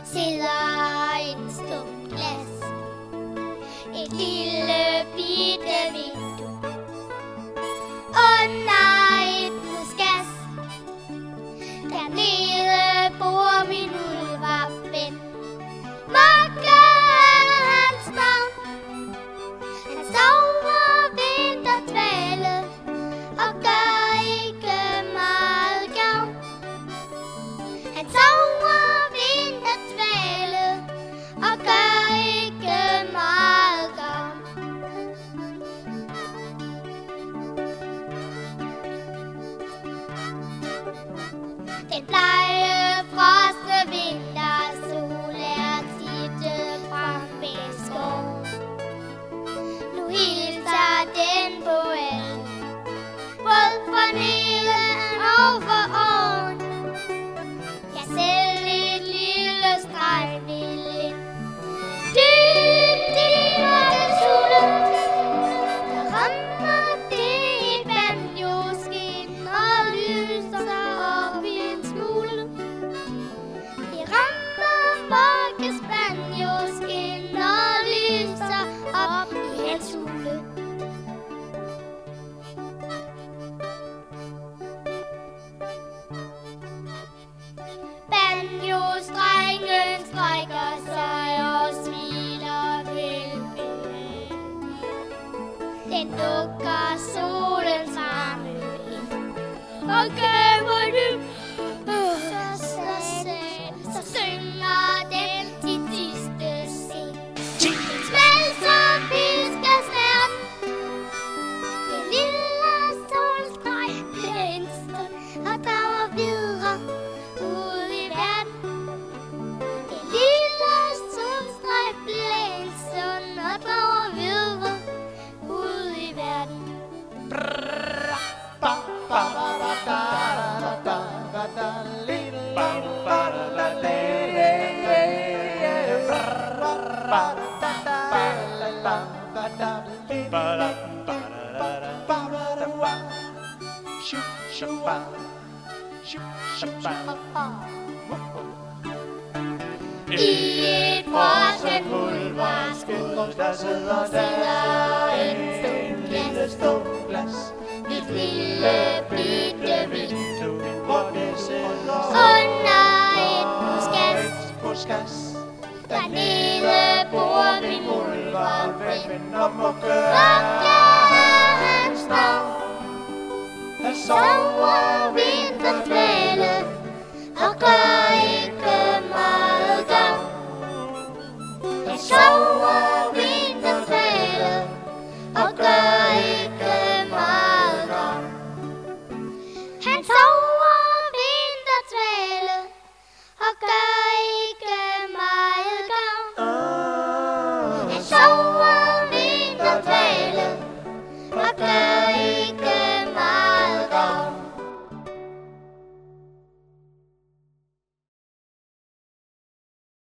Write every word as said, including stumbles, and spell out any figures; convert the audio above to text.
sidder en stum glas, et lille bitte vindue under et buskas. Dernede bor min ulveven, Mugge er hans navn. Han sover vintertvæle og gør ikke meget gavn. Han sover vintertvæle og gør ikke meget gavn. Den blege frosne vintersol er tittet frem ved skoven. Nu hilser den på alle, både for neden og for oven. Ja, selv et lille streg vil ind dybt i mørkets hule. Der rammer det et banjoskin og lyser op i en smule. Det rammer Mugges banjoskin og lyser op i hans hule. Banjostrengen strækker sig og smiler velbehag. Den dukker solens arme ind og gemmer den. Så, så, så, så synger den sit sidste sing. En smal som pisker snærten, en lille solstreg blænste og drager videre ud i verden. En lille solstreg blænste og drager videre ud i verden. I et frosent muldvarskud, der sidder der en lille stum glas, et lille bitte vindue, hvor det sidder under et buskas. Dernede bor min ulveven, og Mugge er hans navn. Han sover ved